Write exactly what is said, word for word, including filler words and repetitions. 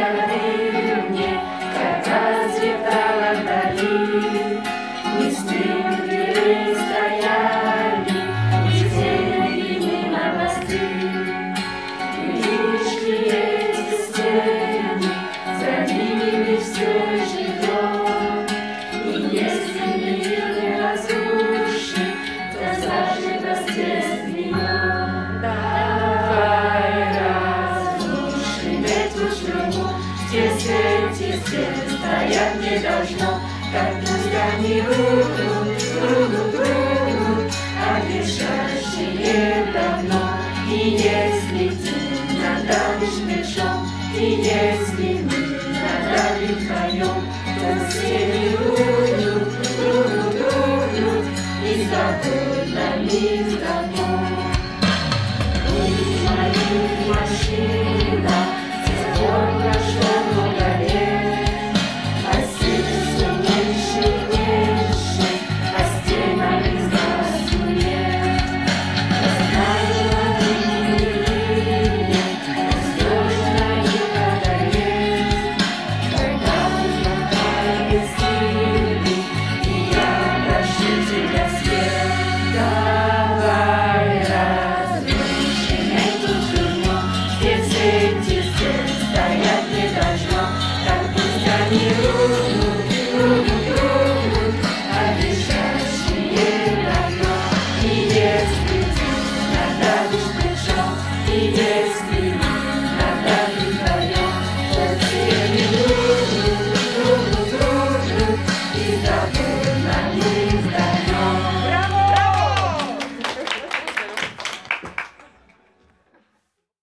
дымне, как расцветала вдали. Мечты где стояли, летели мимо мосты. Вышли эти стены, за ними мы все живем. И если мир не разрушит, то заживо здесь гнием. Давай разрушим эту тюрьму, здесь эти стены стоять не должно. Так пусть они рухнут, рухнут, рухнут, а дышащие давно. И если ты надавишь мечом, и если мы надавим вдвоем, то стены рухнут, рухнут, рухнут, и забудь на них давно. Будь моих машин.